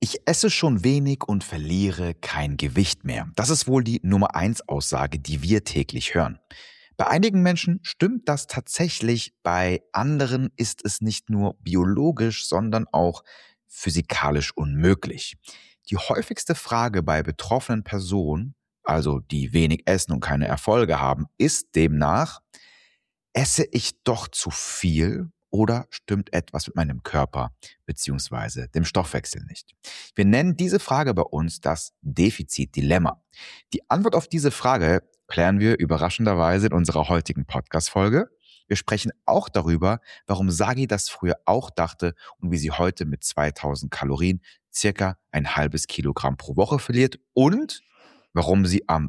Ich esse schon wenig und verliere kein Gewicht mehr. Das ist wohl die Nummer 1 Aussage, die wir täglich hören. Bei einigen Menschen stimmt das tatsächlich, bei anderen ist es nicht nur biologisch, sondern auch physikalisch unmöglich. Die häufigste Frage bei betroffenen Personen, also die wenig essen und keine Erfolge haben, ist demnach: Esse ich doch zu viel oder stimmt etwas mit meinem Körper bzw. dem Stoffwechsel nicht? Wir nennen diese Frage bei uns das Defizitdilemma. Die Antwort auf diese Frage klären wir überraschenderweise in unserer heutigen Podcast-Folge. Wir sprechen auch darüber, warum Sagi das früher auch dachte und wie sie heute mit 2000 Kalorien circa ein halbes Kilogramm pro Woche verliert und warum sie am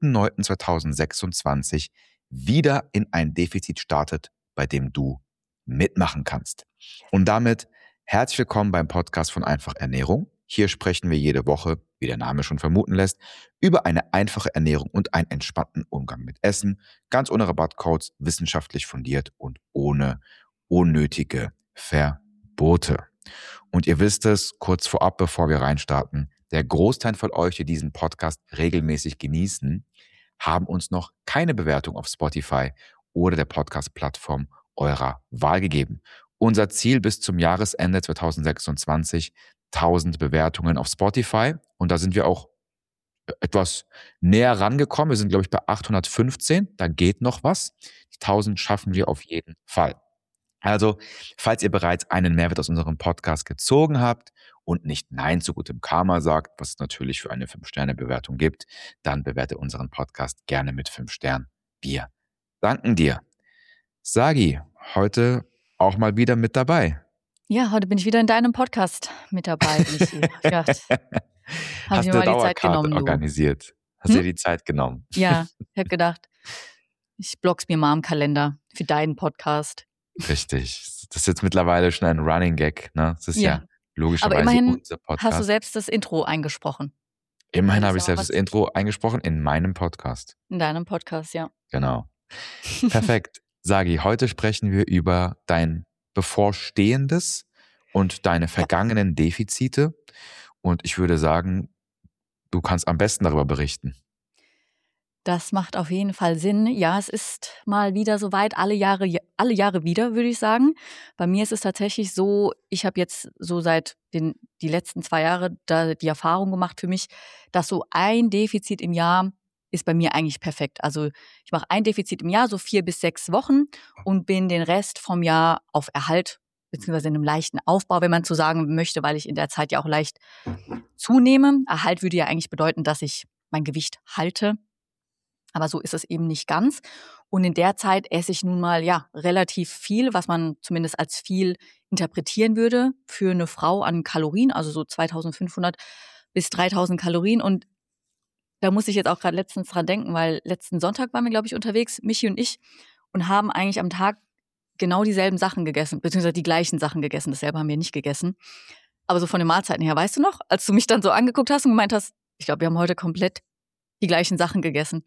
7.9.2026 wieder in ein Defizit startet, bei dem du mitmachen kannst. Und damit herzlich willkommen beim Podcast von Einfach Ernährung. Hier sprechen wir jede Woche, wie der Name schon vermuten lässt, über eine einfache Ernährung und einen entspannten Umgang mit Essen, ganz ohne Rabattcodes, wissenschaftlich fundiert und ohne unnötige Verbote. Und ihr wisst es, kurz vorab, bevor wir reinstarten, der Großteil von euch, die diesen Podcast regelmäßig genießen, haben uns noch keine Bewertung auf Spotify oder der Podcast-Plattform eurer Wahl gegeben. Unser Ziel bis zum Jahresende 2026, 1000 Bewertungen auf Spotify. Und da sind wir auch etwas näher rangekommen. Wir sind, glaube ich, bei 815. Da geht noch was. Die 1000 schaffen wir auf jeden Fall. Also, falls ihr bereits einen Mehrwert aus unserem Podcast gezogen habt und nicht Nein zu gutem Karma sagt, was es natürlich für eine 5-Sterne-Bewertung gibt, dann bewerte unseren Podcast gerne mit 5 Sternen. Wir danken dir. Sagi, heute auch mal wieder mit dabei. Ja, heute bin ich wieder in deinem Podcast mit dabei, Michi. Ja, Hast du eine Dauerkarte organisiert? Hast du dir die Zeit genommen? Ja, ich habe gedacht, ich block's mir mal im Kalender für deinen Podcast. Richtig. Das ist jetzt mittlerweile schon ein Running Gag, ne? Das ist ja logischerweise aber immerhin unser Podcast. Hast du selbst das Intro eingesprochen. Immerhin habe ich selbst das Intro eingesprochen in meinem Podcast. In deinem Podcast, ja. Genau. Perfekt. Sagi, heute sprechen wir über dein bevorstehendes und deine vergangenen Defizite. Und ich würde sagen, du kannst am besten darüber berichten. Das macht auf jeden Fall Sinn. Ja, es ist mal wieder soweit, alle Jahre wieder, würde ich sagen. Bei mir ist es tatsächlich so, ich habe jetzt so seit die letzten 2 Jahre die Erfahrung gemacht für mich, dass so ein Defizit im Jahr ist bei mir eigentlich perfekt. Also ich mache ein Defizit im Jahr, so 4 bis 6 Wochen und bin den Rest vom Jahr auf Erhalt beziehungsweise in einem leichten Aufbau, wenn man so sagen möchte, weil ich in der Zeit ja auch leicht zunehme. Erhalt würde ja eigentlich bedeuten, dass ich mein Gewicht halte. Aber so ist es eben nicht ganz. Und in der Zeit esse ich nun mal relativ viel, was man zumindest als viel interpretieren würde für eine Frau an Kalorien, also so 2500 bis 3000 Kalorien. Und da muss ich jetzt auch gerade letztens dran denken, weil letzten Sonntag waren wir, glaube ich, unterwegs, Michi und ich, und haben eigentlich am Tag genau dieselben Sachen gegessen, beziehungsweise die gleichen Sachen gegessen. Dasselbe haben wir nicht gegessen. Aber so von den Mahlzeiten her, weißt du noch, als du mich dann so angeguckt hast und gemeint hast, ich glaube, wir haben heute komplett die gleichen Sachen gegessen.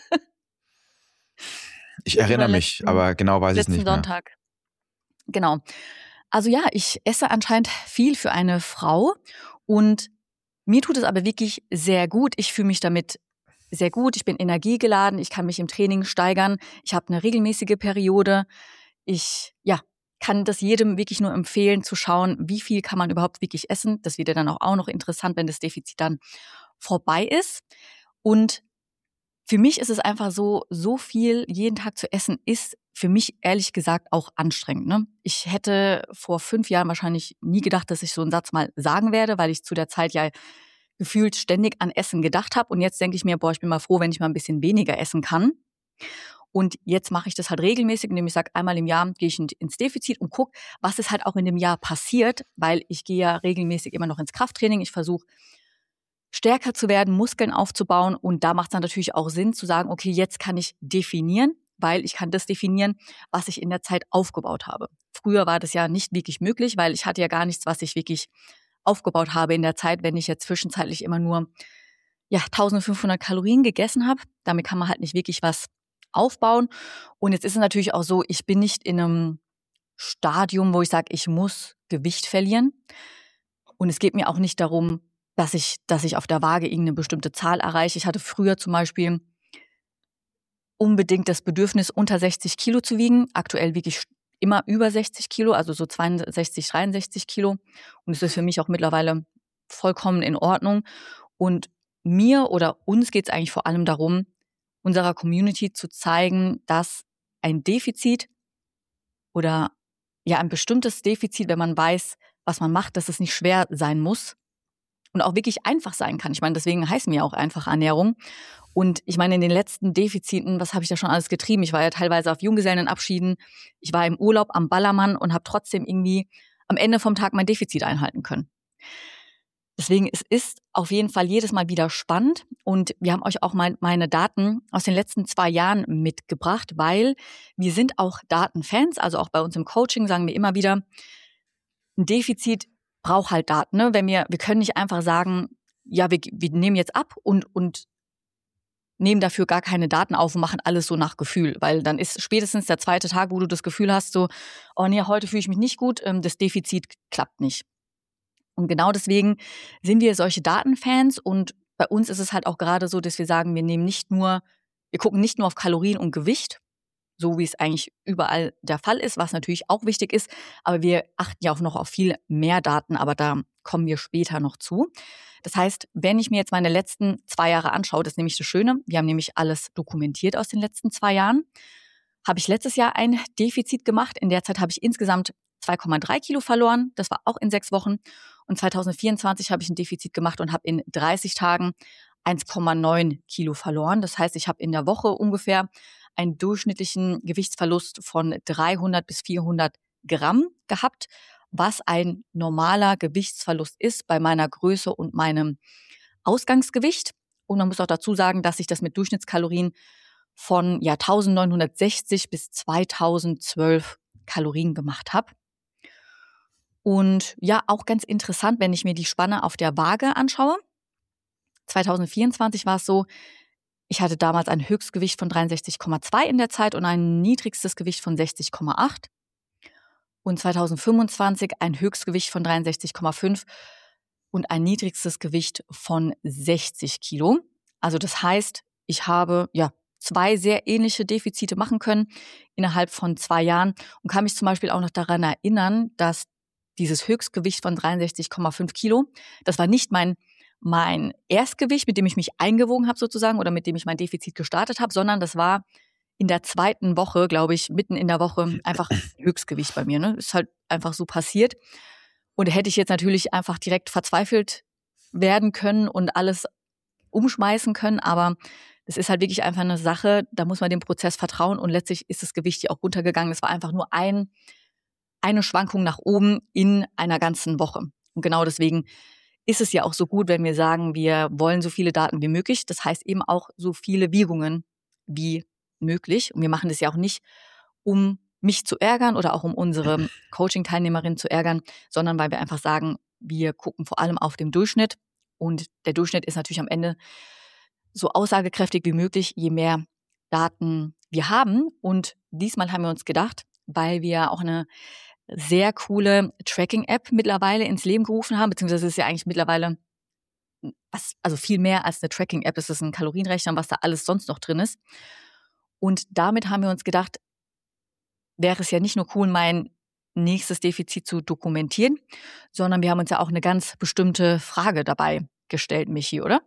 Ich erinnere mich, aber genau weiß ich es nicht mehr. Letzten Sonntag. Genau. Also ja, ich esse anscheinend viel für eine Frau und mir tut es aber wirklich sehr gut. Ich fühle mich damit sehr gut. Ich bin energiegeladen. Ich kann mich im Training steigern. Ich habe eine regelmäßige Periode. Ich kann das jedem wirklich nur empfehlen, zu schauen, wie viel kann man überhaupt wirklich essen. Das wird ja dann auch noch interessant, wenn das Defizit dann vorbei ist. Und für mich ist es einfach so viel jeden Tag zu essen, ist für mich ehrlich gesagt auch anstrengend. Ne? Ich hätte vor 5 Jahren wahrscheinlich nie gedacht, dass ich so einen Satz mal sagen werde, weil ich zu der Zeit ja gefühlt ständig an Essen gedacht habe. Und jetzt denke ich mir, ich bin mal froh, wenn ich mal ein bisschen weniger essen kann. Und jetzt mache ich das halt regelmäßig, indem ich sage, einmal im Jahr gehe ich ins Defizit und gucke, was ist halt auch in dem Jahr passiert, weil ich gehe ja regelmäßig immer noch ins Krafttraining. Ich versuche stärker zu werden, Muskeln aufzubauen. Und da macht es dann natürlich auch Sinn zu sagen, okay, jetzt kann ich definieren, weil ich kann das definieren, was ich in der Zeit aufgebaut habe. Früher war das ja nicht wirklich möglich, weil ich hatte ja gar nichts, was ich wirklich aufgebaut habe in der Zeit, wenn ich jetzt zwischenzeitlich immer nur 1500 Kalorien gegessen habe. Damit kann man halt nicht wirklich was aufbauen. Und jetzt ist es natürlich auch so, ich bin nicht in einem Stadium, wo ich sage, ich muss Gewicht verlieren. Und es geht mir auch nicht darum, dass ich auf der Waage irgendeine bestimmte Zahl erreiche. Ich hatte früher zum Beispiel unbedingt das Bedürfnis, unter 60 Kilo zu wiegen. Aktuell wiege ich immer über 60 Kilo, also so 62, 63 Kilo. Und es ist für mich auch mittlerweile vollkommen in Ordnung. Und mir oder uns geht es eigentlich vor allem darum, unserer Community zu zeigen, dass ein Defizit oder ja ein bestimmtes Defizit, wenn man weiß, was man macht, dass es nicht schwer sein muss und auch wirklich einfach sein kann. Ich meine, deswegen heißen wir auch einfach Ernährung. Und ich meine, in den letzten Defiziten, was habe ich da schon alles getrieben? Ich war ja teilweise auf Junggesellenabschieden, ich war im Urlaub am Ballermann und habe trotzdem irgendwie am Ende vom Tag mein Defizit einhalten können. Deswegen, es ist auf jeden Fall jedes Mal wieder spannend und wir haben euch auch mal meine Daten aus den letzten 2 Jahren mitgebracht, weil wir sind auch Datenfans, also auch bei uns im Coaching sagen wir immer wieder, ein Defizit braucht halt Daten. Ne? Wir können nicht einfach sagen, ja, wir nehmen jetzt ab und nehmen dafür gar keine Daten auf und machen alles so nach Gefühl, weil dann ist spätestens der 2. Tag, wo du das Gefühl hast, so, oh nee, heute fühle ich mich nicht gut, das Defizit klappt nicht. Und genau deswegen sind wir solche Datenfans und bei uns ist es halt auch gerade so, dass wir sagen, wir gucken nicht nur auf Kalorien und Gewicht, so wie es eigentlich überall der Fall ist, was natürlich auch wichtig ist, aber wir achten ja auch noch auf viel mehr Daten, aber da kommen wir später noch zu. Das heißt, wenn ich mir jetzt meine letzten 2 Jahre anschaue, das ist nämlich das Schöne, wir haben nämlich alles dokumentiert aus den letzten 2 Jahren, habe ich letztes Jahr ein Defizit gemacht. In der Zeit habe ich insgesamt 2,3 Kilo verloren. Das war auch in 6 Wochen. Und 2024 habe ich ein Defizit gemacht und habe in 30 Tagen 1,9 Kilo verloren. Das heißt, ich habe in der Woche ungefähr einen durchschnittlichen Gewichtsverlust von 300 bis 400 Gramm gehabt, was ein normaler Gewichtsverlust ist bei meiner Größe und meinem Ausgangsgewicht. Und man muss auch dazu sagen, dass ich das mit Durchschnittskalorien von 1960 bis 2012 Kalorien gemacht habe. Und ja, auch ganz interessant, wenn ich mir die Spanne auf der Waage anschaue. 2024 war es so, ich hatte damals ein Höchstgewicht von 63,2 in der Zeit und ein niedrigstes Gewicht von 60,8. Und 2025 ein Höchstgewicht von 63,5 und ein niedrigstes Gewicht von 60 Kilo. Also das heißt, ich habe 2 sehr ähnliche Defizite machen können innerhalb von 2 Jahren und kann mich zum Beispiel auch noch daran erinnern, dass dieses Höchstgewicht von 63,5 Kilo, das war nicht mein Erstgewicht, mit dem ich mich eingewogen habe sozusagen oder mit dem ich mein Defizit gestartet habe, sondern das war in der 2. Woche, glaube ich, mitten in der Woche einfach Höchstgewicht bei mir. Ne? Ist halt einfach so passiert. Und hätte ich jetzt natürlich einfach direkt verzweifelt werden können und alles umschmeißen können, aber es ist halt wirklich einfach eine Sache, da muss man dem Prozess vertrauen und letztlich ist das Gewicht ja auch runtergegangen. Es war einfach nur eine Schwankung nach oben in einer ganzen Woche. Und genau deswegen ist es ja auch so gut, wenn wir sagen, wir wollen so viele Daten wie möglich. Das heißt eben auch so viele Wiegungen wie möglich. Und wir machen das ja auch nicht, um mich zu ärgern oder auch um unsere Coaching-Teilnehmerinnen zu ärgern, sondern weil wir einfach sagen, wir gucken vor allem auf den Durchschnitt. Und der Durchschnitt ist natürlich am Ende so aussagekräftig wie möglich, je mehr Daten wir haben. Und diesmal haben wir uns gedacht, weil wir auch eine sehr coole Tracking-App mittlerweile ins Leben gerufen haben, beziehungsweise es ist ja eigentlich mittlerweile also viel mehr als eine Tracking-App, es ist ein Kalorienrechner, was da alles sonst noch drin ist. Und damit haben wir uns gedacht, wäre es ja nicht nur cool, mein nächstes Defizit zu dokumentieren, sondern wir haben uns ja auch eine ganz bestimmte Frage dabei gestellt, Michi, oder?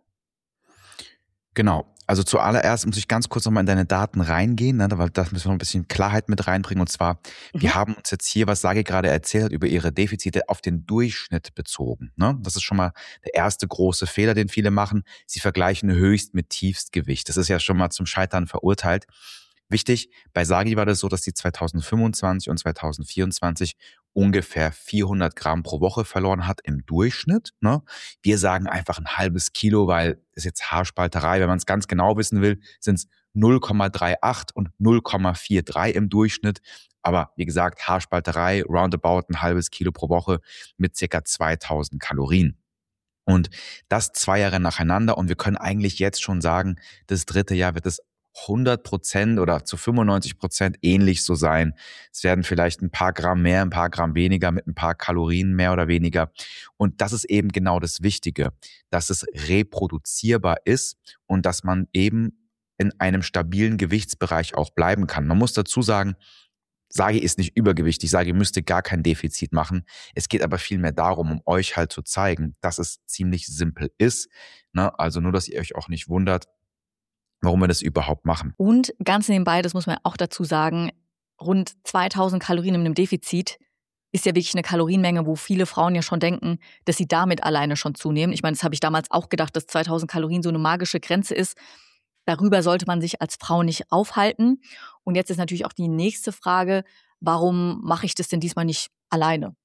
Genau. Also zuallererst muss ich ganz kurz nochmal in deine Daten reingehen, ne, weil das müssen wir noch ein bisschen Klarheit mit reinbringen. Und zwar, wir haben uns jetzt hier, was Sagi gerade erzählt hat, über ihre Defizite auf den Durchschnitt bezogen. Ne? Das ist schon mal der erste große Fehler, den viele machen. Sie vergleichen Höchst mit Tiefstgewicht. Das ist ja schon mal zum Scheitern verurteilt. Wichtig, bei Sagi war das so, dass sie 2025 und 2024 ungefähr 400 Gramm pro Woche verloren hat im Durchschnitt. Ne? Wir sagen einfach ein halbes Kilo, weil das ist jetzt Haarspalterei. Wenn man es ganz genau wissen will, sind es 0,38 und 0,43 im Durchschnitt. Aber wie gesagt, Haarspalterei, roundabout ein halbes Kilo pro Woche mit ca. 2000 Kalorien. Und das 2 Jahre nacheinander und wir können eigentlich jetzt schon sagen, das 3. Jahr wird es 100% oder zu 95% ähnlich so sein. Es werden vielleicht ein paar Gramm mehr, ein paar Gramm weniger mit ein paar Kalorien mehr oder weniger. Und das ist eben genau das Wichtige, dass es reproduzierbar ist und dass man eben in einem stabilen Gewichtsbereich auch bleiben kann. Man muss dazu sagen, Sagi ist nicht übergewichtig, Sagi müsste gar kein Defizit machen. Es geht aber vielmehr darum, um euch halt zu zeigen, dass es ziemlich simpel ist. Ne? Also nur, dass ihr euch auch nicht wundert, warum wir das überhaupt machen. Und ganz nebenbei, das muss man auch dazu sagen, rund 2000 Kalorien in einem Defizit ist ja wirklich eine Kalorienmenge, wo viele Frauen ja schon denken, dass sie damit alleine schon zunehmen. Ich meine, das habe ich damals auch gedacht, dass 2000 Kalorien so eine magische Grenze ist. Darüber sollte man sich als Frau nicht aufhalten. Und jetzt ist natürlich auch die nächste Frage, warum mache ich das denn diesmal nicht alleine?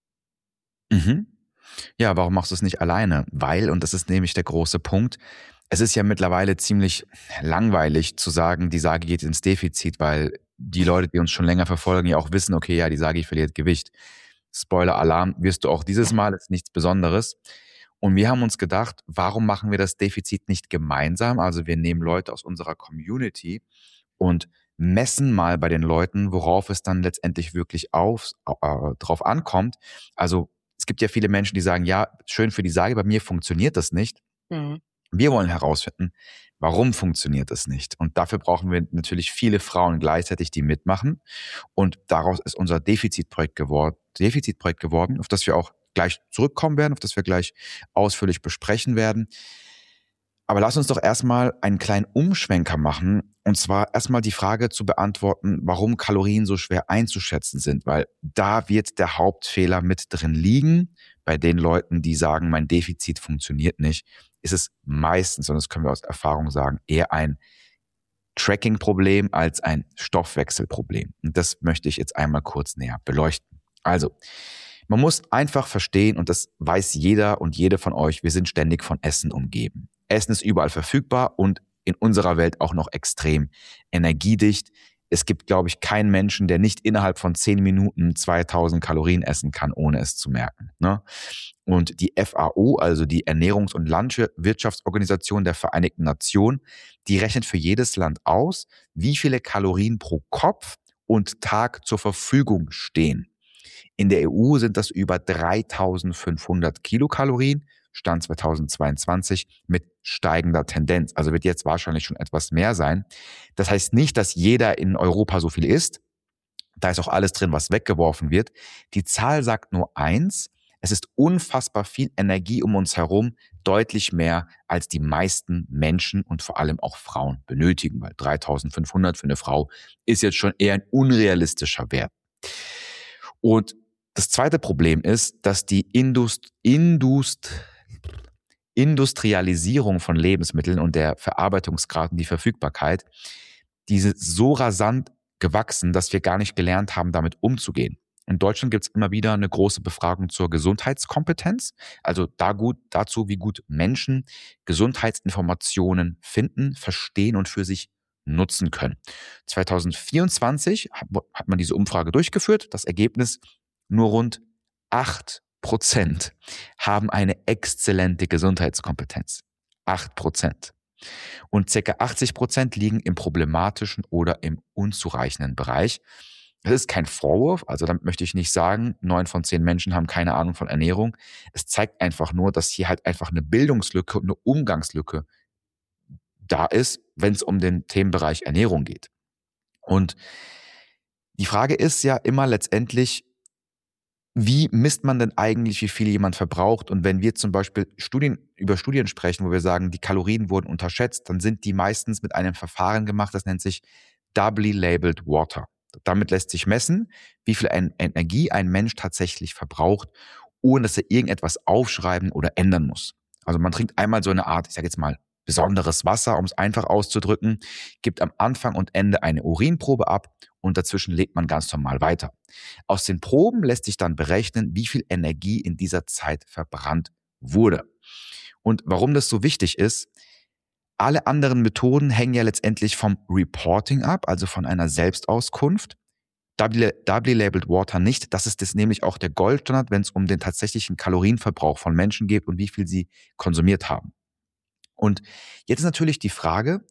Ja, warum machst du es nicht alleine? Weil, und das ist nämlich der große Punkt, es ist ja mittlerweile ziemlich langweilig zu sagen, die Sagi geht ins Defizit, weil die Leute, die uns schon länger verfolgen, ja auch wissen, okay, ja, die Sagi verliert Gewicht. Spoiler-Alarm, wirst du auch dieses Mal, ist nichts Besonderes. Und wir haben uns gedacht, warum machen wir das Defizit nicht gemeinsam? Also wir nehmen Leute aus unserer Community und messen mal bei den Leuten, worauf es dann letztendlich wirklich drauf ankommt. Also es gibt ja viele Menschen, die sagen, ja, schön für die Sage, bei mir funktioniert das nicht. Wir wollen herausfinden, warum funktioniert das nicht? Und dafür brauchen wir natürlich viele Frauen gleichzeitig, die mitmachen. Und daraus ist unser Defizitprojekt geworden, auf das wir auch gleich zurückkommen werden, auf das wir gleich ausführlich besprechen werden. Aber lass uns doch erstmal einen kleinen Umschwenker machen. Und zwar erstmal die Frage zu beantworten, warum Kalorien so schwer einzuschätzen sind. Weil da wird der Hauptfehler mit drin liegen. Bei den Leuten, die sagen, mein Defizit funktioniert nicht, ist es meistens, und das können wir aus Erfahrung sagen, eher ein Tracking-Problem als ein Stoffwechselproblem. Und das möchte ich jetzt einmal kurz näher beleuchten. Also, man muss einfach verstehen, und das weiß jeder und jede von euch, wir sind ständig von Essen umgeben. Essen ist überall verfügbar und in unserer Welt auch noch extrem energiedicht. Es gibt, glaube ich, keinen Menschen, der nicht innerhalb von 10 Minuten 2000 Kalorien essen kann, ohne es zu merken. Ne? Und die FAO, also die Ernährungs- und Landwirtschaftsorganisation der Vereinigten Nationen, die rechnet für jedes Land aus, wie viele Kalorien pro Kopf und Tag zur Verfügung stehen. In der EU sind das über 3500 Kilokalorien, Stand 2022, mit steigender Tendenz. Also wird jetzt wahrscheinlich schon etwas mehr sein. Das heißt nicht, dass jeder in Europa so viel isst. Da ist auch alles drin, was weggeworfen wird. Die Zahl sagt nur eins: Es ist unfassbar viel Energie um uns herum, deutlich mehr, als die meisten Menschen und vor allem auch Frauen benötigen, weil 3500 für eine Frau ist jetzt schon eher ein unrealistischer Wert. Und das zweite Problem ist, dass die Industrialisierung von Lebensmitteln und der Verarbeitungsgrad und die Verfügbarkeit, diese so rasant gewachsen, dass wir gar nicht gelernt haben, damit umzugehen. In Deutschland gibt es immer wieder eine große Befragung zur Gesundheitskompetenz, also dazu, wie gut Menschen Gesundheitsinformationen finden, verstehen und für sich nutzen können. 2024 hat man diese Umfrage durchgeführt. Das Ergebnis: nur rund 8% haben eine exzellente Gesundheitskompetenz. 8%. Und ca. 80% liegen im problematischen oder im unzureichenden Bereich. Das ist kein Vorwurf, also damit möchte ich nicht sagen, 9 von 10 Menschen haben keine Ahnung von Ernährung. Es zeigt einfach nur, dass hier halt einfach eine Bildungslücke und eine Umgangslücke da ist, wenn es um den Themenbereich Ernährung geht. Und die Frage ist ja immer letztendlich, wie misst man denn eigentlich, wie viel jemand verbraucht? Und wenn wir zum Beispiel über Studien sprechen, wo wir sagen, die Kalorien wurden unterschätzt, dann sind die meistens mit einem Verfahren gemacht, das nennt sich Doubly Labeled Water. Damit lässt sich messen, wie viel Energie ein Mensch tatsächlich verbraucht, ohne dass er irgendetwas aufschreiben oder ändern muss. Also man trinkt einmal so eine Art, ich sage jetzt mal, besonderes Wasser, um es einfach auszudrücken, gibt am Anfang und Ende eine Urinprobe ab und dazwischen legt man ganz normal weiter. Aus den Proben lässt sich dann berechnen, wie viel Energie in dieser Zeit verbrannt wurde. Und warum das so wichtig ist: Alle anderen Methoden hängen ja letztendlich vom Reporting ab, also von einer Selbstauskunft. Doubly Labeled Water nicht. Das ist nämlich auch der Goldstandard, wenn es um den tatsächlichen Kalorienverbrauch von Menschen geht und wie viel sie konsumiert haben. Und jetzt ist natürlich die Frage,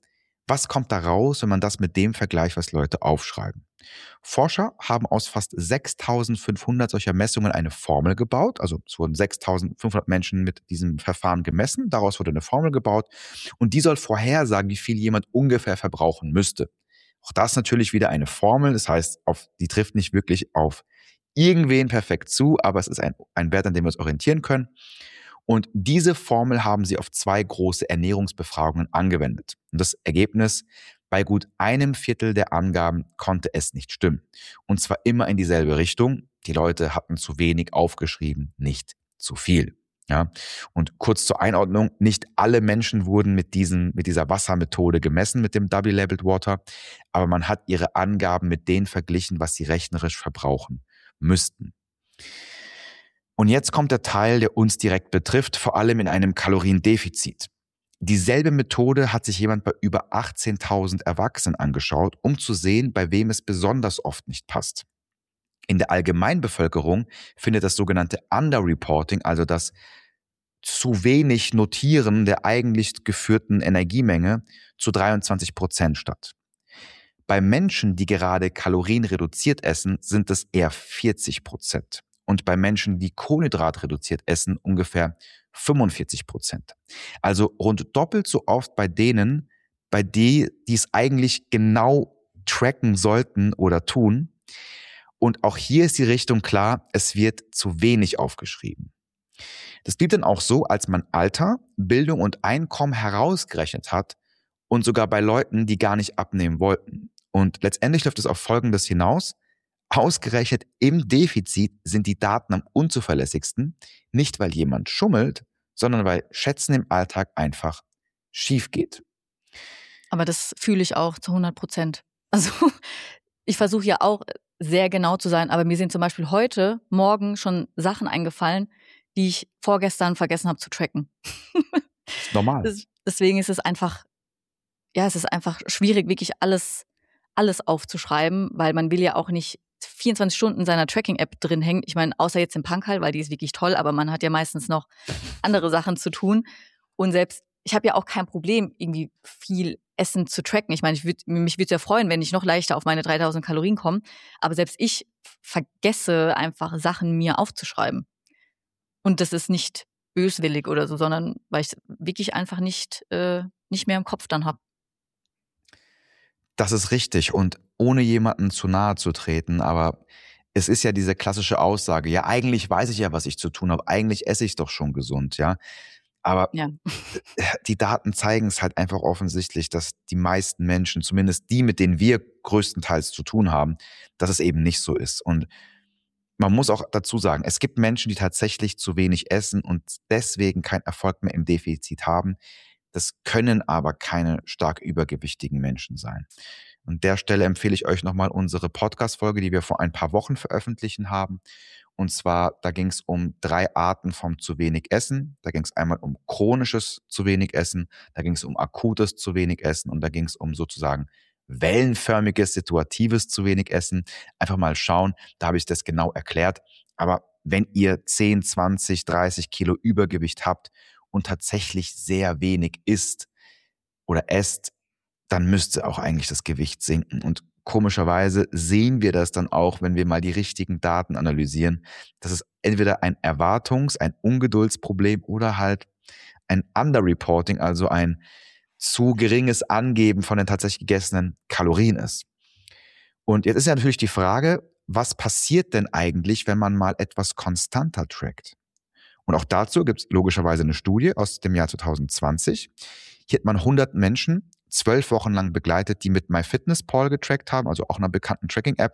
Was kommt da raus, wenn man das mit dem vergleicht, was Leute aufschreiben? Forscher haben aus fast 6.500 solcher Messungen eine Formel gebaut. Also es wurden 6.500 Menschen mit diesem Verfahren gemessen. Daraus wurde eine Formel gebaut und die soll vorhersagen, wie viel jemand ungefähr verbrauchen müsste. Auch das natürlich wieder eine Formel. Das heißt, die trifft nicht wirklich auf irgendwen perfekt zu, aber es ist ein Wert, an dem wir uns orientieren können. Und diese Formel haben sie auf 2 große Ernährungsbefragungen angewendet. Und das Ergebnis: bei gut 1/4 der Angaben konnte es nicht stimmen. Und zwar immer in dieselbe Richtung. Die Leute hatten zu wenig aufgeschrieben, nicht zu viel. Ja? Und kurz zur Einordnung: nicht alle Menschen wurden mit dieser Wassermethode gemessen, mit dem Double Labeled Water, aber man hat ihre Angaben mit denen verglichen, was sie rechnerisch verbrauchen müssten. Und jetzt kommt der Teil, der uns direkt betrifft, vor allem in einem Kaloriendefizit. Dieselbe Methode hat sich jemand bei über 18.000 Erwachsenen angeschaut, um zu sehen, bei wem es besonders oft nicht passt. In der Allgemeinbevölkerung findet das sogenannte Underreporting, also das zu wenig Notieren der eigentlich geführten Energiemenge, zu 23% statt. Bei Menschen, die gerade kalorienreduziert essen, sind es eher 40%. Und bei Menschen, die kohlenhydratreduziert essen, ungefähr 45%. Also rund doppelt so oft bei denen, die es eigentlich genau tracken sollten oder tun. Und auch hier ist die Richtung klar: es wird zu wenig aufgeschrieben. Das blieb dann auch so, als man Alter, Bildung und Einkommen herausgerechnet hat und sogar bei Leuten, die gar nicht abnehmen wollten. Und letztendlich läuft es auf Folgendes hinaus: ausgerechnet im Defizit sind die Daten am unzuverlässigsten, nicht weil jemand schummelt, sondern weil Schätzen im Alltag einfach schief geht. Aber das fühle ich auch zu 100%. Also ich versuche ja auch sehr genau zu sein, aber mir sind zum Beispiel heute Morgen schon Sachen eingefallen, die ich vorgestern vergessen habe zu tracken. Normal. Deswegen ist es einfach schwierig, wirklich alles aufzuschreiben, weil man will ja auch nicht 24 Stunden in seiner Tracking-App drin hängen. Ich meine, außer jetzt im Punkal, weil die ist wirklich toll, aber man hat ja meistens noch andere Sachen zu tun. Und selbst, ich habe ja auch kein Problem, irgendwie viel Essen zu tracken. Ich meine, mich würde es ja freuen, wenn ich noch leichter auf meine 3.000 Kalorien komme. Aber selbst ich vergesse einfach Sachen mir aufzuschreiben. Und das ist nicht böswillig oder so, sondern weil ich es wirklich einfach nicht mehr im Kopf dann habe. Das ist richtig, und ohne jemanden zu nahe zu treten, aber es ist ja diese klassische Aussage: ja, eigentlich weiß ich ja, was ich zu tun habe, eigentlich esse ich doch schon gesund, ja. Aber Ja. die Daten zeigen es halt einfach offensichtlich, dass die meisten Menschen, zumindest die, mit denen wir größtenteils zu tun haben, dass es eben nicht so ist. Und man muss auch dazu sagen, es gibt Menschen, die tatsächlich zu wenig essen und deswegen keinen Erfolg mehr im Defizit haben. Das können aber keine stark übergewichtigen Menschen sein. An der Stelle empfehle ich euch nochmal unsere Podcast-Folge, die wir vor ein paar Wochen veröffentlichen haben. Und zwar, da ging es um 3 Arten vom zu wenig Essen. Da ging es einmal um chronisches zu wenig Essen, da ging es um akutes zu wenig Essen und da ging es um sozusagen wellenförmiges, situatives zu wenig Essen. Einfach mal schauen, da habe ich das genau erklärt. Aber wenn ihr 10, 20, 30 Kilo Übergewicht habt und tatsächlich sehr wenig isst oder esst, dann müsste auch eigentlich das Gewicht sinken. Und komischerweise sehen wir das dann auch, wenn wir mal die richtigen Daten analysieren, dass es entweder ein ein Ungeduldsproblem oder halt ein Underreporting, also ein zu geringes Angeben von den tatsächlich gegessenen Kalorien ist. Und jetzt ist ja natürlich die Frage: was passiert denn eigentlich, wenn man mal etwas konstanter trackt? Und auch dazu gibt es logischerweise eine Studie aus dem Jahr 2020. Hier hat man 100 Menschen 12 Wochen lang begleitet, die mit MyFitnessPal getrackt haben, also auch einer bekannten Tracking-App.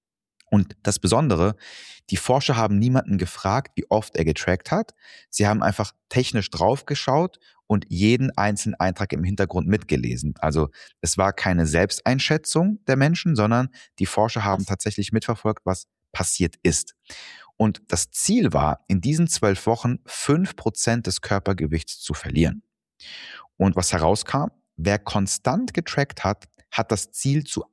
Und das Besondere: die Forscher haben niemanden gefragt, wie oft er getrackt hat. Sie haben einfach technisch draufgeschaut und jeden einzelnen Eintrag im Hintergrund mitgelesen. Also es war keine Selbsteinschätzung der Menschen, sondern die Forscher haben tatsächlich mitverfolgt, was passiert ist. Und das Ziel war, in diesen 12 Wochen 5% des Körpergewichts zu verlieren. Und was herauskam: wer konstant getrackt hat, hat das Ziel zu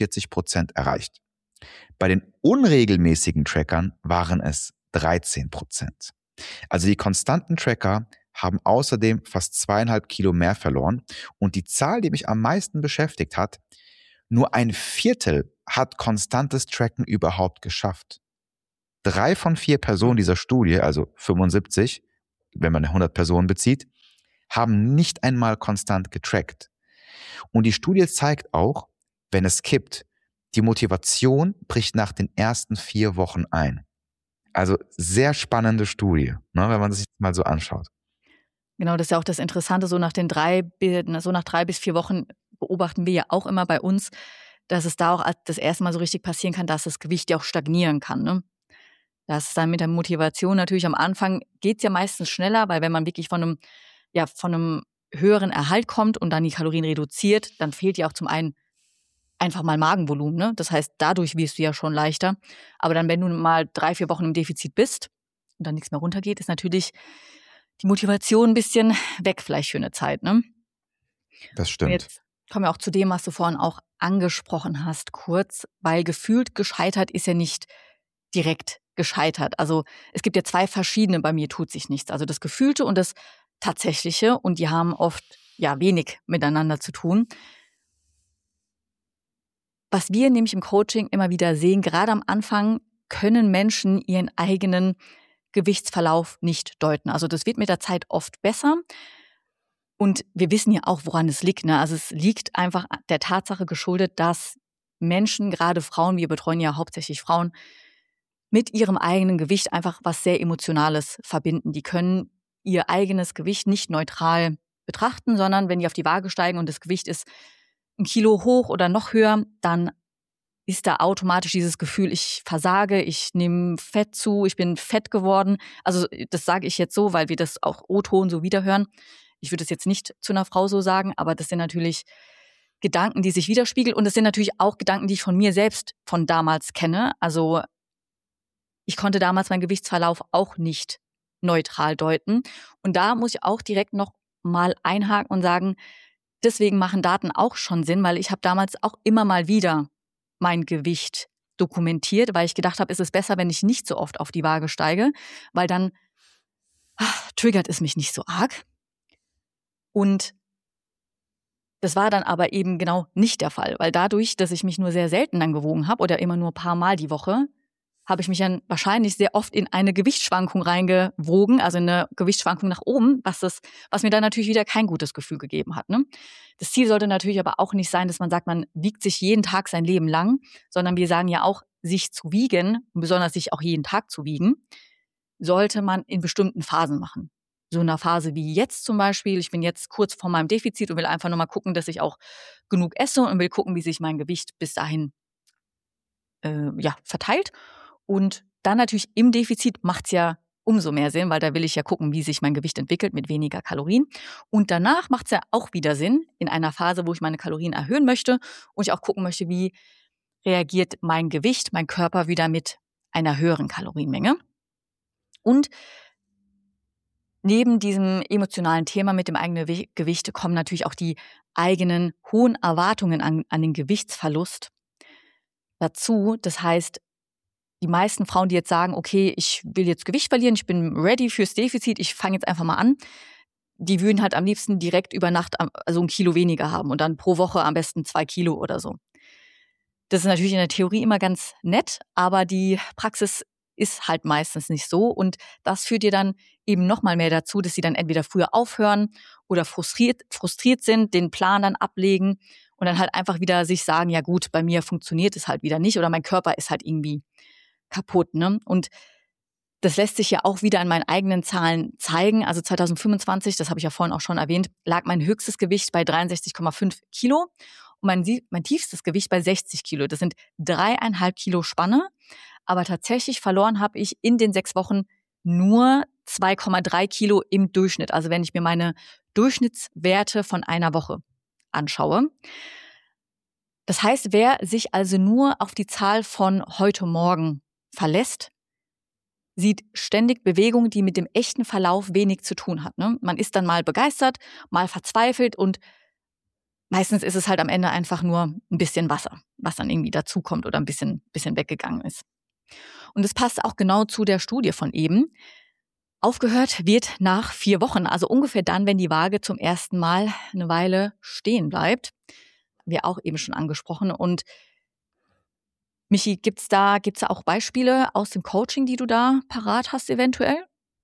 48% erreicht. Bei den unregelmäßigen Trackern waren es 13%. Also die konstanten Tracker haben außerdem fast 2,5 Kilo mehr verloren. Und die Zahl, die mich am meisten beschäftigt hat, nur 1/4 hat konstantes Tracken überhaupt geschafft. 3 von 4 Personen dieser Studie, also 75, wenn man 100 Personen bezieht, haben nicht einmal konstant getrackt. Und die Studie zeigt auch, wenn es kippt, die Motivation bricht nach den ersten 4 Wochen ein. Also sehr spannende Studie, ne, wenn man sich das mal so anschaut. Genau, das ist ja auch das Interessante, so nach 3 bis 4 Wochen beobachten wir ja auch immer bei uns, dass es da auch das erste Mal so richtig passieren kann, dass das Gewicht ja auch stagnieren kann, ne? Das ist dann mit der Motivation natürlich am Anfang geht's ja meistens schneller, weil wenn man wirklich von einem höheren Erhalt kommt und dann die Kalorien reduziert, dann fehlt ja auch zum einen einfach mal Magenvolumen, ne? Das heißt, dadurch wirst du ja schon leichter. Aber dann, wenn du mal 3, 4 Wochen im Defizit bist und dann nichts mehr runtergeht, ist natürlich die Motivation ein bisschen weg vielleicht für eine Zeit, ne? Das Und stimmt. jetzt kommen wir auch zu dem, was du vorhin auch angesprochen hast, kurz, weil gefühlt gescheitert ist ja nicht direkt gescheitert. Also es gibt ja 2 verschiedene, bei mir tut sich nichts. Also das Gefühlte und das Tatsächliche und die haben oft ja wenig miteinander zu tun. Was wir nämlich im Coaching immer wieder sehen, gerade am Anfang können Menschen ihren eigenen Gewichtsverlauf nicht deuten. Also das wird mit der Zeit oft besser. Und wir wissen ja auch, woran es liegt, ne? Also es liegt einfach der Tatsache geschuldet, dass Menschen, gerade Frauen, wir betreuen ja hauptsächlich Frauen, mit ihrem eigenen Gewicht einfach was sehr Emotionales verbinden. Die können ihr eigenes Gewicht nicht neutral betrachten, sondern wenn die auf die Waage steigen und das Gewicht ist 1 Kilo hoch oder noch höher, dann ist da automatisch dieses Gefühl, ich versage, ich nehme Fett zu, ich bin fett geworden. Also das sage ich jetzt so, weil wir das auch O-Ton so wiederhören. Ich würde es jetzt nicht zu einer Frau so sagen, aber das sind natürlich Gedanken, die sich widerspiegeln. Und das sind natürlich auch Gedanken, die ich von mir selbst von damals kenne. Also ich konnte damals meinen Gewichtsverlauf auch nicht neutral deuten. Und da muss ich auch direkt noch mal einhaken und sagen, deswegen machen Daten auch schon Sinn, weil ich habe damals auch immer mal wieder mein Gewicht dokumentiert, weil ich gedacht habe, ist es besser, wenn ich nicht so oft auf die Waage steige, weil dann triggert es mich nicht so arg. Und das war dann aber eben genau nicht der Fall, weil dadurch, dass ich mich nur sehr selten dann gewogen habe oder immer nur ein paar Mal die Woche, habe ich mich dann wahrscheinlich sehr oft in eine Gewichtsschwankung reingewogen, also in eine Gewichtsschwankung nach oben, was mir dann natürlich wieder kein gutes Gefühl gegeben hat, ne? Das Ziel sollte natürlich aber auch nicht sein, dass man sagt, man wiegt sich jeden Tag sein Leben lang, sondern wir sagen ja auch, sich zu wiegen, und besonders sich auch jeden Tag zu wiegen, sollte man in bestimmten Phasen machen. So einer Phase wie jetzt zum Beispiel, ich bin jetzt kurz vor meinem Defizit und will einfach nur mal gucken, dass ich auch genug esse und will gucken, wie sich mein Gewicht bis dahin verteilt. Und dann natürlich im Defizit macht es ja umso mehr Sinn, weil da will ich ja gucken, wie sich mein Gewicht entwickelt mit weniger Kalorien. Und danach macht es ja auch wieder Sinn, in einer Phase, wo ich meine Kalorien erhöhen möchte und ich auch gucken möchte, wie reagiert mein Gewicht, mein Körper wieder mit einer höheren Kalorienmenge. Und neben diesem emotionalen Thema mit dem eigenen Gewicht kommen natürlich auch die eigenen hohen Erwartungen an den Gewichtsverlust dazu. Das heißt, die meisten Frauen, die jetzt sagen, okay, ich will jetzt Gewicht verlieren, ich bin ready fürs Defizit, ich fange jetzt einfach mal an, die würden halt am liebsten direkt über Nacht also 1 Kilo weniger haben und dann pro Woche am besten 2 Kilo oder so. Das ist natürlich in der Theorie immer ganz nett, aber die Praxis ist halt meistens nicht so. Und das führt dir dann eben noch mal mehr dazu, dass sie dann entweder früher aufhören oder frustriert sind, den Plan dann ablegen und dann halt einfach wieder sich sagen, ja gut, bei mir funktioniert es halt wieder nicht oder mein Körper ist halt irgendwie kaputt, ne? Und das lässt sich ja auch wieder an meinen eigenen Zahlen zeigen. Also 2025, das habe ich ja vorhin auch schon erwähnt, lag mein höchstes Gewicht bei 63,5 Kilo und mein tiefstes Gewicht bei 60 Kilo. Das sind 3,5 Kilo Spanne. Aber tatsächlich verloren habe ich in den 6 Wochen nur 2,3 Kilo im Durchschnitt. Also wenn ich mir meine Durchschnittswerte von einer Woche anschaue. Das heißt, wer sich also nur auf die Zahl von heute Morgen verlässt, sieht ständig Bewegungen, die mit dem echten Verlauf wenig zu tun hat, ne? Man ist dann mal begeistert, mal verzweifelt und meistens ist es halt am Ende einfach nur ein bisschen Wasser, was dann irgendwie dazukommt oder ein bisschen weggegangen ist. Und es passt auch genau zu der Studie von eben. Aufgehört wird nach 4 Wochen, also ungefähr dann, wenn die Waage zum ersten Mal eine Weile stehen bleibt. Haben wir auch eben schon angesprochen. Und Michi, gibt's da auch Beispiele aus dem Coaching, die du da parat hast eventuell?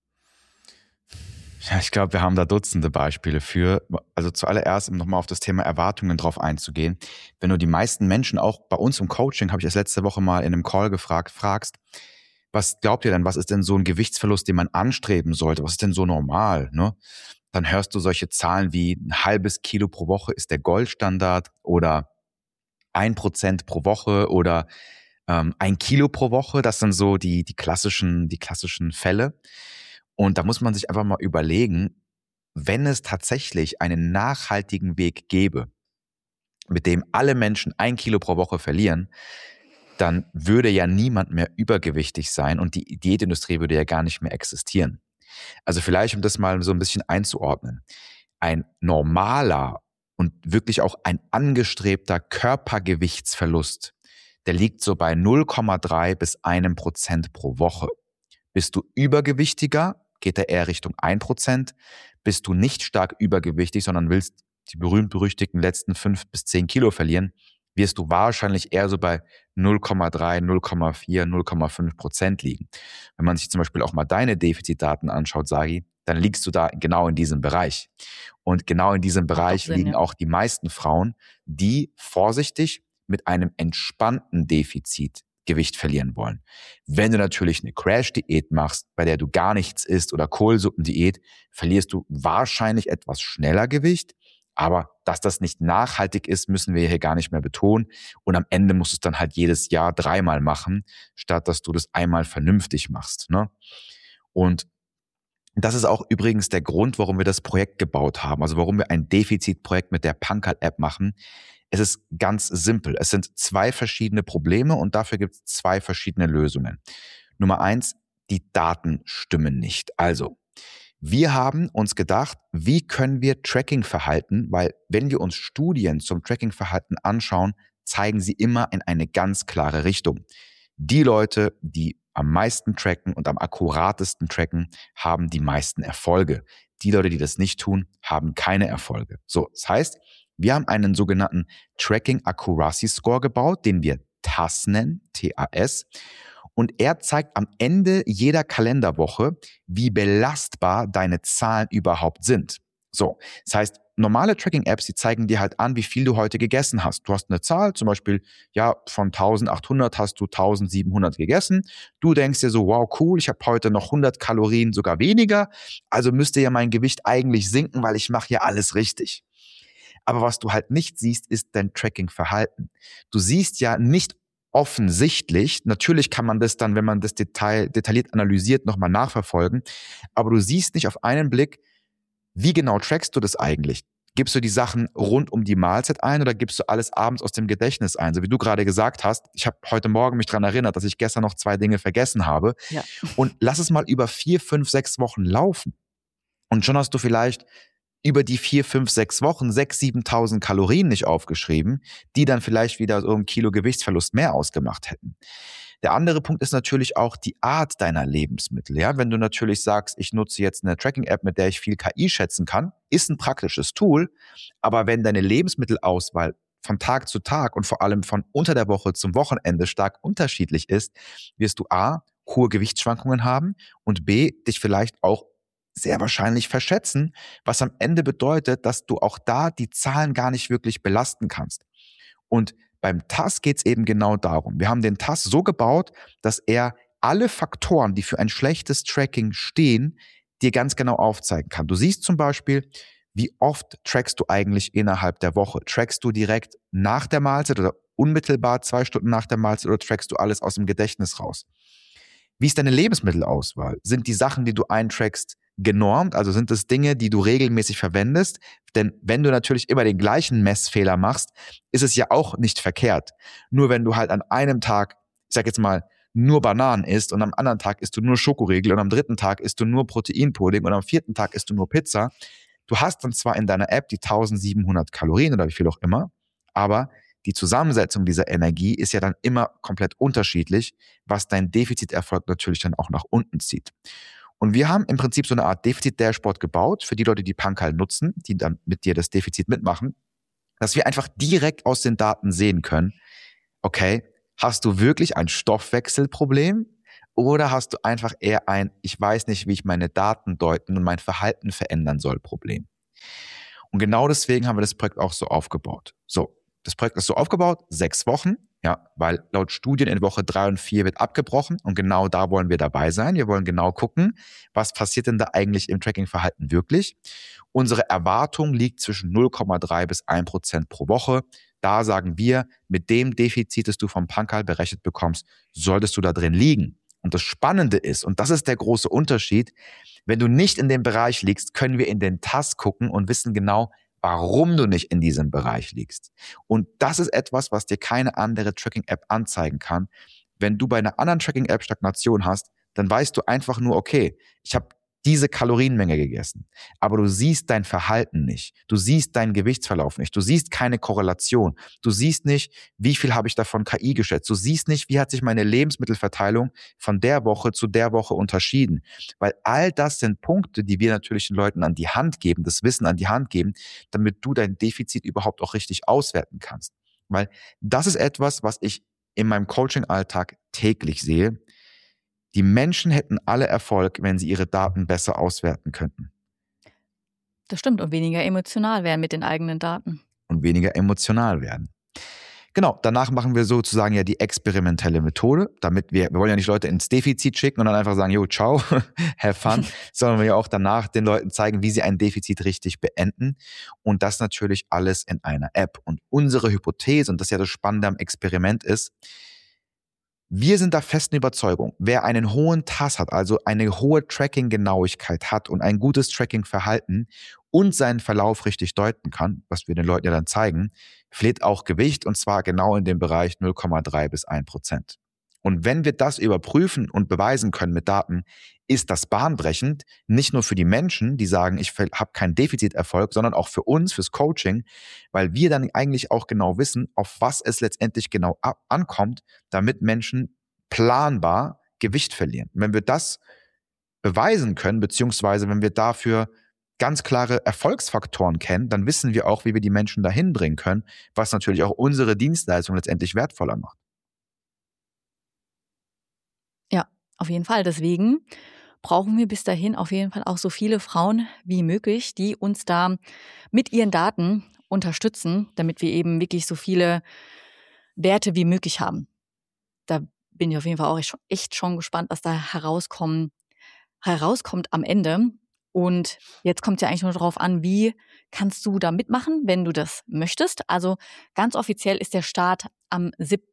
Ja, ich glaube, wir haben da Dutzende Beispiele für. Also zuallererst, um nochmal auf das Thema Erwartungen drauf einzugehen. Wenn du die meisten Menschen auch bei uns im Coaching, habe ich das letzte Woche mal in einem Call fragst, was glaubt ihr denn, was ist denn so ein Gewichtsverlust, den man anstreben sollte? Was ist denn so normal? Ne? Dann hörst du solche Zahlen wie 1/2 Kilo pro Woche ist der Goldstandard oder 1% pro Woche oder 1 Kilo pro Woche. Das sind so die klassischen Fälle. Und da muss man sich einfach mal überlegen, wenn es tatsächlich einen nachhaltigen Weg gäbe, mit dem alle Menschen 1 Kilo pro Woche verlieren, dann würde ja niemand mehr übergewichtig sein und die Diätindustrie würde ja gar nicht mehr existieren. Also vielleicht, um das mal so ein bisschen einzuordnen. Ein normaler und wirklich auch ein angestrebter Körpergewichtsverlust, der liegt so bei 0,3 bis 1% pro Woche. Bist du übergewichtiger, geht er eher Richtung 1%. Bist du nicht stark übergewichtig, sondern willst die berühmt-berüchtigten letzten 5 bis 10 Kilo verlieren, wirst du wahrscheinlich eher so bei 0,3, 0,4, 0,5% liegen. Wenn man sich zum Beispiel auch mal deine Defizitdaten anschaut, Sagi, dann liegst du da genau in diesem Bereich. Und genau in diesem Bereich liegen auch die meisten Frauen, die vorsichtig mit einem entspannten Defizit Gewicht verlieren wollen. Wenn du natürlich eine Crash-Diät machst, bei der du gar nichts isst oder Kohlsuppendiät, verlierst du wahrscheinlich etwas schneller Gewicht. Aber dass das nicht nachhaltig ist, müssen wir hier gar nicht mehr betonen. Und am Ende musst du es dann halt jedes Jahr 3-mal machen, statt dass du das einmal vernünftig machst. Ne? Und das ist auch übrigens der Grund, warum wir das Projekt gebaut haben. Also warum wir ein Defizitprojekt mit der Pankart-App machen. Es ist ganz simpel. Es sind 2 verschiedene Probleme und dafür gibt es 2 verschiedene Lösungen. Nummer 1, die Daten stimmen nicht. Also, wir haben uns gedacht, wie können wir Tracking-Verhalten, weil wenn wir uns Studien zum Tracking-Verhalten anschauen, zeigen sie immer in eine ganz klare Richtung. Die Leute, die am meisten tracken und am akkuratesten tracken, haben die meisten Erfolge. Die Leute, die das nicht tun, haben keine Erfolge. So, das heißt, wir haben einen sogenannten Tracking Accuracy Score gebaut, den wir TAS nennen, TAS. Und er zeigt am Ende jeder Kalenderwoche, wie belastbar deine Zahlen überhaupt sind. So, das heißt, normale Tracking-Apps, die zeigen dir halt an, wie viel du heute gegessen hast. Du hast eine Zahl, zum Beispiel, ja, von 1800 hast du 1700 gegessen. Du denkst dir so, wow, cool, ich habe heute noch 100 Kalorien, sogar weniger. Also müsste ja mein Gewicht eigentlich sinken, weil ich mache ja alles richtig. Aber was du halt nicht siehst, ist dein Tracking-Verhalten. Du siehst ja nicht offensichtlich, natürlich kann man das dann, wenn man das detailliert analysiert, nochmal nachverfolgen, aber du siehst nicht auf einen Blick, wie genau trackst du das eigentlich? Gibst du die Sachen rund um die Mahlzeit ein oder gibst du alles abends aus dem Gedächtnis ein? So wie du gerade gesagt hast, ich habe heute Morgen mich daran erinnert, dass ich gestern noch 2 Dinge vergessen habe. Ja. Und lass es mal über 4, 5, 6 Wochen laufen. Und schon hast du vielleicht über die 4, 5, 6 Wochen 6.000, 7.000 Kalorien nicht aufgeschrieben, die dann vielleicht wieder so 1 Kilo Gewichtsverlust mehr ausgemacht hätten. Der andere Punkt ist natürlich auch die Art deiner Lebensmittel. Ja, wenn du natürlich sagst, ich nutze jetzt eine Tracking-App, mit der ich viel KI schätzen kann, ist ein praktisches Tool. Aber wenn deine Lebensmittelauswahl von Tag zu Tag und vor allem von unter der Woche zum Wochenende stark unterschiedlich ist, wirst du A, hohe Gewichtsschwankungen haben und B, dich vielleicht auch sehr wahrscheinlich verschätzen, was am Ende bedeutet, dass du auch da die Zahlen gar nicht wirklich belasten kannst. Und beim TAS geht es eben genau darum. Wir haben den TAS so gebaut, dass er alle Faktoren, die für ein schlechtes Tracking stehen, dir ganz genau aufzeigen kann. Du siehst zum Beispiel, wie oft trackst du eigentlich innerhalb der Woche? Trackst du direkt nach der Mahlzeit oder unmittelbar 2 Stunden nach der Mahlzeit oder trackst du alles aus dem Gedächtnis raus? Wie ist deine Lebensmittelauswahl? Sind die Sachen, die du eintrackst, genormt? Also sind es Dinge, die du regelmäßig verwendest? Denn wenn du natürlich immer den gleichen Messfehler machst, ist es ja auch nicht verkehrt. Nur wenn du halt an einem Tag, ich sag jetzt mal, nur Bananen isst und am anderen Tag isst du nur Schokoriegel und am 3. Tag isst du nur Proteinpudding und am 4. Tag isst du nur Pizza. Du hast dann zwar in deiner App die 1700 Kalorien oder wie viel auch immer, aber die Zusammensetzung dieser Energie ist ja dann immer komplett unterschiedlich, was dein Defiziterfolg natürlich dann auch nach unten zieht. Und wir haben im Prinzip so eine Art Defizit-Dashboard gebaut für die Leute, die Pankal nutzen, die dann mit dir das Defizit mitmachen, dass wir einfach direkt aus den Daten sehen können, okay, hast du wirklich ein Stoffwechselproblem oder hast du einfach eher ein, ich weiß nicht, wie ich meine Daten deuten und mein Verhalten verändern soll, Problem. Und genau deswegen haben wir das Projekt auch so aufgebaut. So, das Projekt ist so aufgebaut, 6 Wochen, ja, weil laut Studien in Woche 3 und 4 wird abgebrochen und genau da wollen wir dabei sein. Wir wollen genau gucken, was passiert denn da eigentlich im Tracking-Verhalten wirklich. Unsere Erwartung liegt zwischen 0,3 bis 1% pro Woche. Da sagen wir, mit dem Defizit, das du vom Pankal berechnet bekommst, solltest du da drin liegen. Und das Spannende ist, und das ist der große Unterschied, wenn du nicht in dem Bereich liegst, können wir in den TAS gucken und wissen genau, warum du nicht in diesem Bereich liegst. Und das ist etwas, was dir keine andere Tracking-App anzeigen kann. Wenn du bei einer anderen Tracking-App Stagnation hast, dann weißt du einfach nur, okay, ich habe diese Kalorienmenge gegessen, aber du siehst dein Verhalten nicht. Du siehst deinen Gewichtsverlauf nicht. Du siehst keine Korrelation. Du siehst nicht, wie viel habe ich davon KI geschätzt. Du siehst nicht, wie hat sich meine Lebensmittelverteilung von der Woche zu der Woche unterschieden. Weil all das sind Punkte, die wir natürlich den Leuten an die Hand geben, das Wissen an die Hand geben, damit du dein Defizit überhaupt auch richtig auswerten kannst. Weil das ist etwas, was ich in meinem Coaching-Alltag täglich sehe. Die Menschen hätten alle Erfolg, wenn sie ihre Daten besser auswerten könnten. Das stimmt, und weniger emotional werden mit den eigenen Daten. Und weniger emotional werden. Genau, danach machen wir sozusagen ja die experimentelle Methode, damit wir wollen ja nicht Leute ins Defizit schicken und dann einfach sagen, jo, ciao, have fun, sondern wir ja auch danach den Leuten zeigen, wie sie ein Defizit richtig beenden und das natürlich alles in einer App. Und unsere Hypothese, und das ist ja das Spannende am Experiment ist, wir sind der festen Überzeugung, wer einen hohen TAS hat, also eine hohe Tracking-Genauigkeit hat und ein gutes Tracking-Verhalten und seinen Verlauf richtig deuten kann, was wir den Leuten ja dann zeigen, verliert auch Gewicht und zwar genau in dem Bereich 0,3 bis 1%. Und wenn wir das überprüfen und beweisen können mit Daten, ist das bahnbrechend, nicht nur für die Menschen, die sagen, ich habe keinen Defiziterfolg, sondern auch für uns, fürs Coaching, weil wir dann eigentlich auch genau wissen, auf was es letztendlich genau ankommt, damit Menschen planbar Gewicht verlieren. Und wenn wir das beweisen können, beziehungsweise wenn wir dafür ganz klare Erfolgsfaktoren kennen, dann wissen wir auch, wie wir die Menschen dahin bringen können, was natürlich auch unsere Dienstleistung letztendlich wertvoller macht. Ja, auf jeden Fall. Deswegen brauchen wir bis dahin auf jeden Fall auch so viele Frauen wie möglich, die uns da mit ihren Daten unterstützen, damit wir eben wirklich so viele Werte wie möglich haben. Da bin ich auf jeden Fall auch echt schon gespannt, was da herauskommt am Ende. Und jetzt kommt es ja eigentlich nur darauf an, wie kannst du da mitmachen, wenn du das möchtest. Also ganz offiziell ist der Start am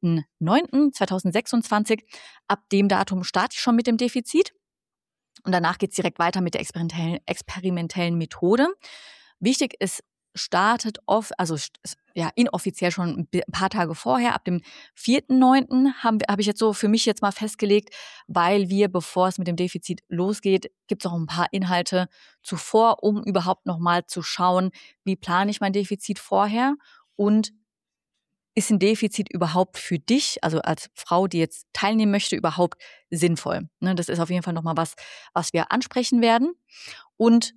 7.9.2026. Ab dem Datum starte ich schon mit dem Defizit. Und danach geht es direkt weiter mit der experimentellen Methode. Wichtig ist, startet inoffiziell schon ein paar Tage vorher. Ab dem 4.9. habe ich jetzt so für mich jetzt mal festgelegt, weil bevor es mit dem Defizit losgeht, gibt es auch ein paar Inhalte zuvor, um überhaupt nochmal zu schauen, wie plane ich mein Defizit vorher und ist ein Defizit überhaupt für dich, also als Frau, die jetzt teilnehmen möchte, überhaupt sinnvoll? Ne, das ist auf jeden Fall nochmal was wir ansprechen werden. Und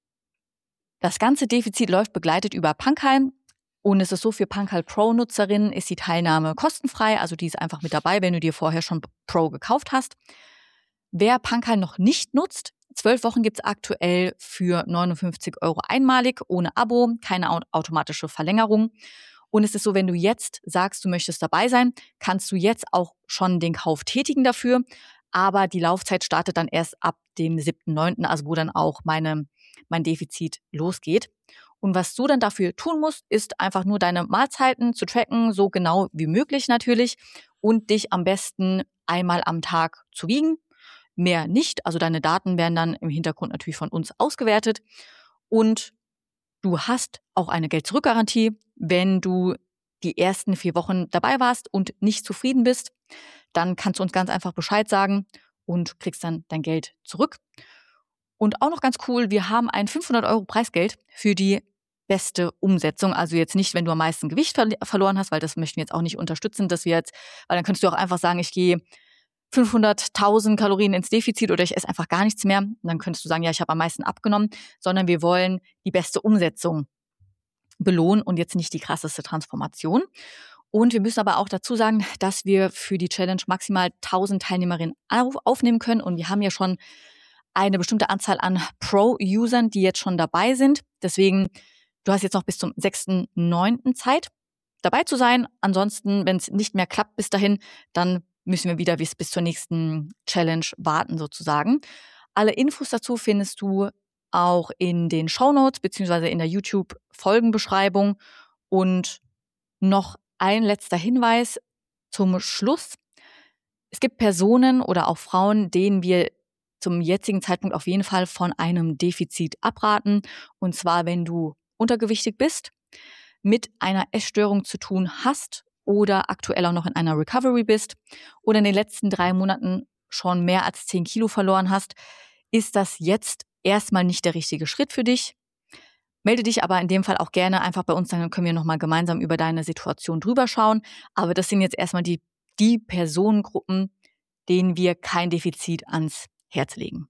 das ganze Defizit läuft begleitet über Pankal. Und es ist so, für Pankal Pro-Nutzerinnen ist die Teilnahme kostenfrei. Also die ist einfach mit dabei, wenn du dir vorher schon Pro gekauft hast. Wer Pankal noch nicht nutzt, 12 Wochen gibt es aktuell für 59 € einmalig, ohne Abo, keine automatische Verlängerung. Und es ist so, wenn du jetzt sagst, du möchtest dabei sein, kannst du jetzt auch schon den Kauf tätigen dafür. Aber die Laufzeit startet dann erst ab dem 7.9., also wo dann auch mein Defizit losgeht. Und was du dann dafür tun musst, ist einfach nur deine Mahlzeiten zu tracken, so genau wie möglich natürlich, und dich am besten einmal am Tag zu wiegen. Mehr nicht, also deine Daten werden dann im Hintergrund natürlich von uns ausgewertet. Und du hast auch eine Geld-Zurück-Garantie, wenn du die ersten 4 Wochen dabei warst und nicht zufrieden bist, dann kannst du uns ganz einfach Bescheid sagen und kriegst dann dein Geld zurück. Und auch noch ganz cool, wir haben ein 500 € Preisgeld für die beste Umsetzung. Also jetzt nicht, wenn du am meisten Gewicht verloren hast, weil das möchten wir jetzt auch nicht unterstützen, weil dann könntest du auch einfach sagen, ich gehe 500.000 Kalorien ins Defizit oder ich esse einfach gar nichts mehr. Und dann könntest du sagen, ja, ich habe am meisten abgenommen, sondern wir wollen die beste Umsetzung belohnen und jetzt nicht die krasseste Transformation. Und wir müssen aber auch dazu sagen, dass wir für die Challenge maximal 1000 Teilnehmerinnen aufnehmen können. Und wir haben ja schon eine bestimmte Anzahl an Pro-Usern, die jetzt schon dabei sind. Deswegen, du hast jetzt noch bis zum 6.9. Zeit, dabei zu sein. Ansonsten, wenn es nicht mehr klappt bis dahin, dann müssen wir wieder bis zur nächsten Challenge warten sozusagen. Alle Infos dazu findest du auch in den Shownotes beziehungsweise in der YouTube-Folgenbeschreibung. Und noch ein letzter Hinweis zum Schluss. Es gibt Personen oder auch Frauen, denen wir zum jetzigen Zeitpunkt auf jeden Fall von einem Defizit abraten. Und zwar, wenn du untergewichtig bist, mit einer Essstörung zu tun hast oder aktuell auch noch in einer Recovery bist oder in den letzten 3 Monaten schon mehr als 10 Kilo verloren hast, ist das jetzt erstmal nicht der richtige Schritt für dich. Melde dich aber in dem Fall auch gerne einfach bei uns, dann können wir nochmal gemeinsam über deine Situation drüber schauen. Aber das sind jetzt erstmal die Personengruppen, denen wir kein Defizit ans Herz legen.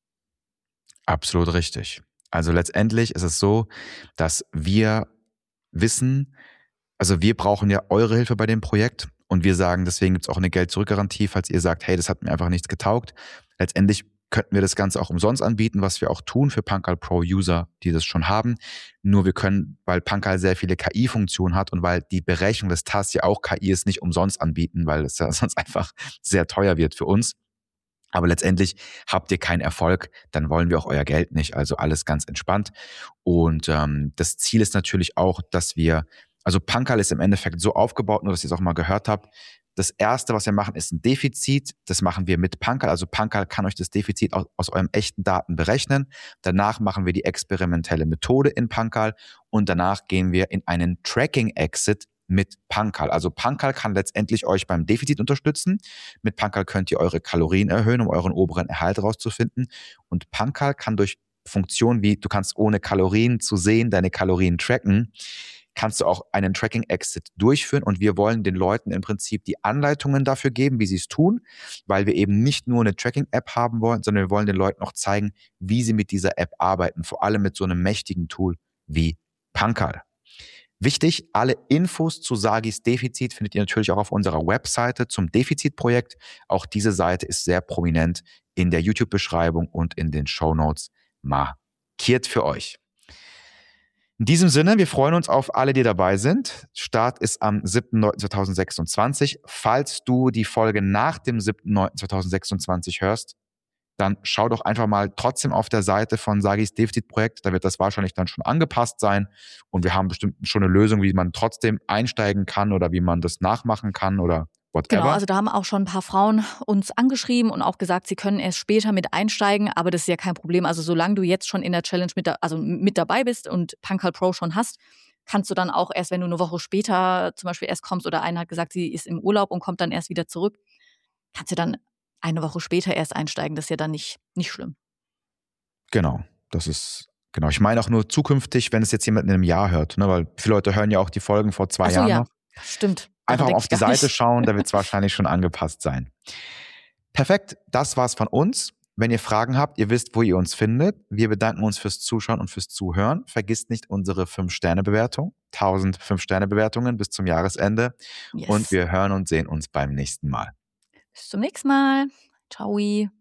Absolut richtig. Also letztendlich ist es so, dass wir wissen, also wir brauchen ja eure Hilfe bei dem Projekt und wir sagen, deswegen gibt es auch eine Geld-Zurück-Garantie, falls ihr sagt, hey, das hat mir einfach nichts getaugt. Letztendlich könnten wir das Ganze auch umsonst anbieten, was wir auch tun für Pankal Pro-User, die das schon haben. Nur wir können, weil Pankal sehr viele KI-Funktionen hat und weil die Berechnung des Tasks ja auch KI ist, nicht umsonst anbieten, weil es ja sonst einfach sehr teuer wird für uns. Aber letztendlich habt ihr keinen Erfolg, dann wollen wir auch euer Geld nicht. Also alles ganz entspannt. Und das Ziel ist natürlich auch, dass wir, also Pankal ist im Endeffekt so aufgebaut, nur dass ihr es auch mal gehört habt. Das Erste, was wir machen, ist ein Defizit. Das machen wir mit Pankal. Also Pankal kann euch das Defizit aus eurem echten Daten berechnen. Danach machen wir die experimentelle Methode in Pankal und danach gehen wir in einen Tracking-Exit mit Pankal. Also Pankal kann letztendlich euch beim Defizit unterstützen. Mit Pankal könnt ihr eure Kalorien erhöhen, um euren oberen Erhalt herauszufinden. Und Pankal kann durch Funktionen wie, du kannst ohne Kalorien zu sehen, deine Kalorien tracken, kannst du auch einen Tracking-Exit durchführen. Und wir wollen den Leuten im Prinzip die Anleitungen dafür geben, wie sie es tun, weil wir eben nicht nur eine Tracking-App haben wollen, sondern wir wollen den Leuten auch zeigen, wie sie mit dieser App arbeiten, vor allem mit so einem mächtigen Tool wie Pankal. Wichtig, alle Infos zu Sagis Defizit findet ihr natürlich auch auf unserer Webseite zum Defizitprojekt. Auch diese Seite ist sehr prominent in der YouTube-Beschreibung und in den Shownotes markiert für euch. In diesem Sinne, wir freuen uns auf alle, die dabei sind. Start ist am 7.9.2026. Falls du die Folge nach dem 7.9.2026 hörst, dann schau doch einfach mal trotzdem auf der Seite von Sagis Defizitprojekt. Da wird das wahrscheinlich dann schon angepasst sein. Und wir haben bestimmt schon eine Lösung, wie man trotzdem einsteigen kann oder wie man das nachmachen kann oder whatever. Genau, also da haben auch schon ein paar Frauen uns angeschrieben und auch gesagt, sie können erst später mit einsteigen, aber das ist ja kein Problem. Also solange du jetzt schon in der Challenge mit dabei bist und Pankal Pro schon hast, kannst du dann auch erst, wenn du eine Woche später zum Beispiel erst kommst oder eine hat gesagt, sie ist im Urlaub und kommt dann erst wieder zurück, kannst du dann eine Woche später erst einsteigen. Das ist ja dann nicht schlimm. Genau, das ist, genau. Ich meine auch nur zukünftig, wenn es jetzt jemand in einem Jahr hört, ne? Weil viele Leute hören ja auch die Folgen vor 2 Jahren noch. Stimmt. Einfach auf die Seite schauen, da wird es wahrscheinlich schon angepasst sein. Perfekt, das war's von uns. Wenn ihr Fragen habt, ihr wisst, wo ihr uns findet. Wir bedanken uns fürs Zuschauen und fürs Zuhören. Vergisst nicht unsere 5-Sterne-Bewertung. 1000 5-Sterne-Bewertungen bis zum Jahresende. Yes. Und wir hören und sehen uns beim nächsten Mal. Bis zum nächsten Mal. Ciao.